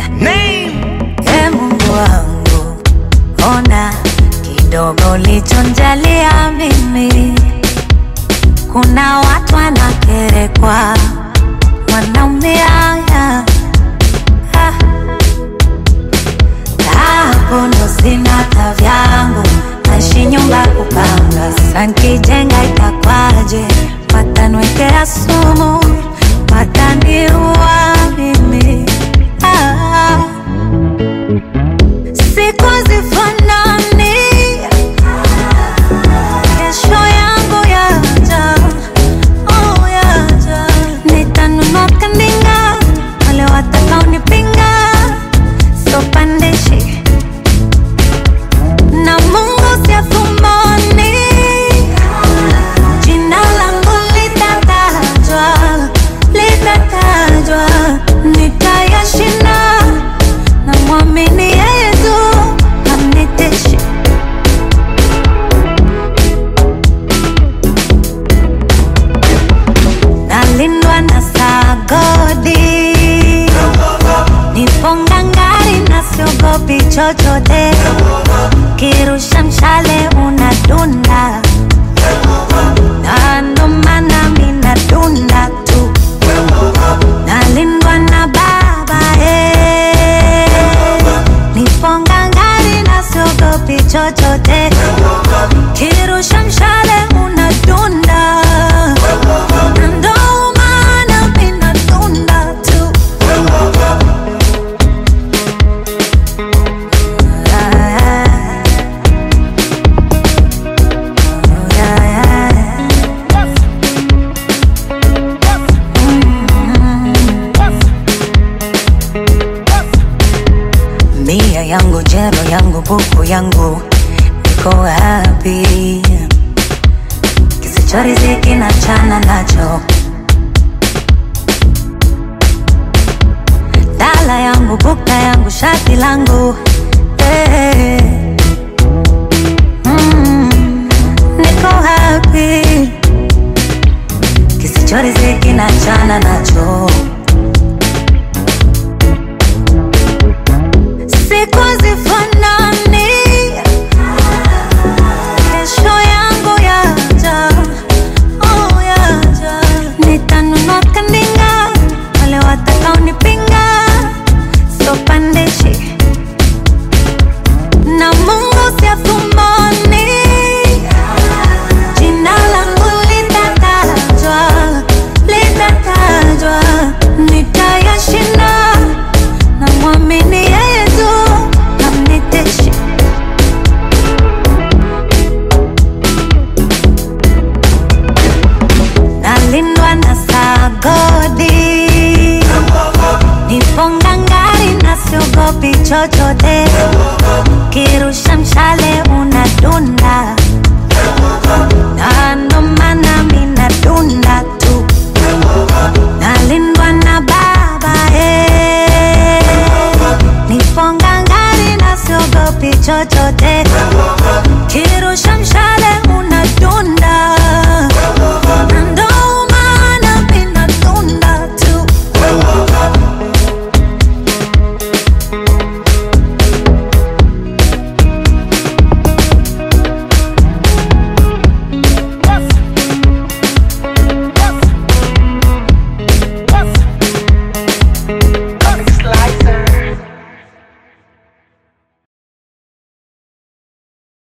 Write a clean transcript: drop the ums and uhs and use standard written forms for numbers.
Name. Mungu wangu, ona kidogo ulichonijalia mimi. Kuna watu wanakerekwa, wanaumia hapo ndo sina tavyangu, naishi nyumba kupanga. Sasa nkijenga itakwaje? Watanwekea sumu, wataniua mimi. Siku zifanani, kesho yangu yaja, oh yaja. Nitanunua kandinga, wale watakaonipinga so pandishi. Na Mungu si afumani, jina langu litatajwa, litatajwa. Nitayashinda, na muamini yeye tu, hamniteshi. Nalindwa na sagodi, nipo ngangari na siogopi chochote. Kirusha mshale unadunda, na ndo maana mimi nadunda tu. Nalindwa na baba, nipo ngangari na siogopi chochote. Kirusha mshale unadunda, na ndo maana mimi nadunda tu. Mia yangu, jero yangu, buku yangu, niko happy. Kisichoriziki na chana nacho. Dala yangu, buka yangu, shati langu, niko happy. Kisichoriziki na chana nacho. Siku zifanani, kesho yangu yaja, oh yaja. Nitanunua kandinga, wale watakaonipinga so pandishi. Na Mungu si afumani, jina langu litatajwa, litatajwa. Nitayashinda, na muamini yeye tu, hamniteshi. Nalindwa na sagodi, nipo ngangari na siogopi chochote. Kirusha mshale unadunda, na ndo maana mimi nadunda tu. Nalindwa na baba, nipo ngangari na siogopi chochote.